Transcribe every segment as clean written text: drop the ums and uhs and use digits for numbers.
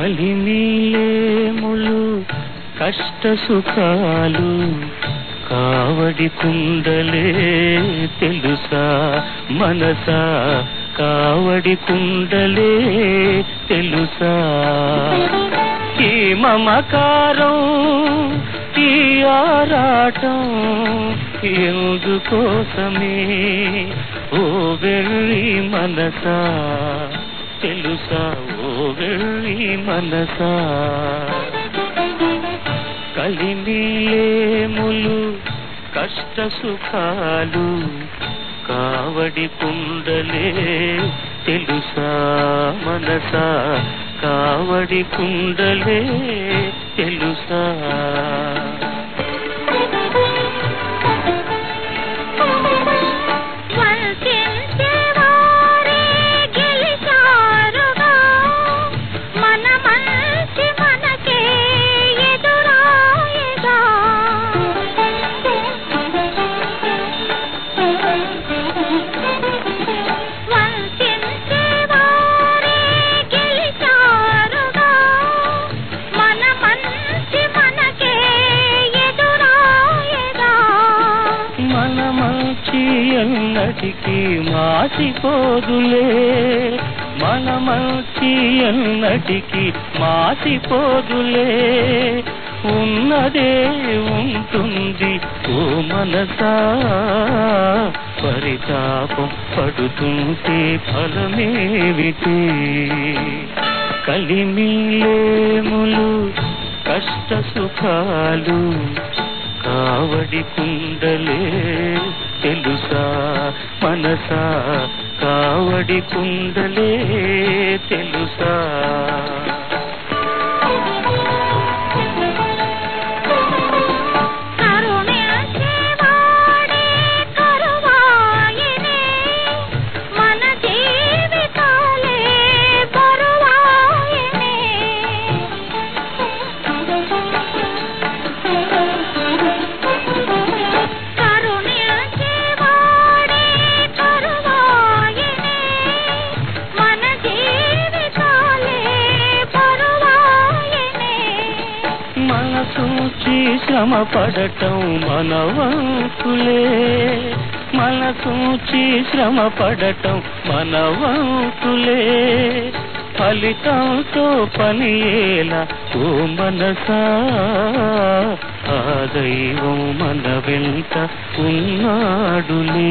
కలిమిలేములు కష్ట సుఖాలు కావడి కుండలే తెలుసా మనసా కావడి కుండలే తెలుసా ఈ మమకారం ఈ ఆరాటం ఎందుకోసమే ఓ వెర్రి మనసా తెలుసా ఓ వెర్రి మనసా కలిమిలేములు కష్ట సుఖాలు కావడి కుండలే తెలుసా మనసా కావడి కుండలే తెలుసా ఎన్నటికి మాసిపోదులే మన మంచి ఎన్నటికి మాసిపోదులే ఉన్నదే ఉంటుంది ఓ మనసా పరితాపం పడుతుంటే ఫలమేమిటి కలిమిలేములు కష్ట సుఖాలు కావడి కుండలే తెలుసా మనసా కావడి కుండలే తెలుసా మనసూచి శ్రమ పడటం మనవంతులే మనసూచి శ్రమ పడటం మనవంతులే ఫలితంతో పనియేలా ఓ మనసా ఆ దైవం మన వెంట ఉన్నాడులే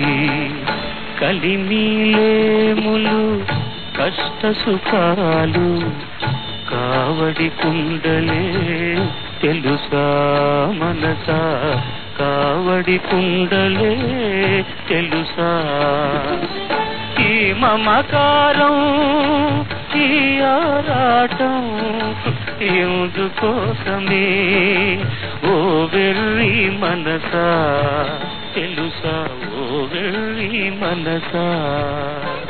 కలిమిలేములు కష్ట సుఖాలు కావడి కుండలే తెలుసా మనసా కావడి కుండలే తెలుసా ఈ మమకారం ఈ ఆరాటం ఎందుకోసమే ఓ వెర్రి మనసా తెలుసా ఓ వెర్రి మనసా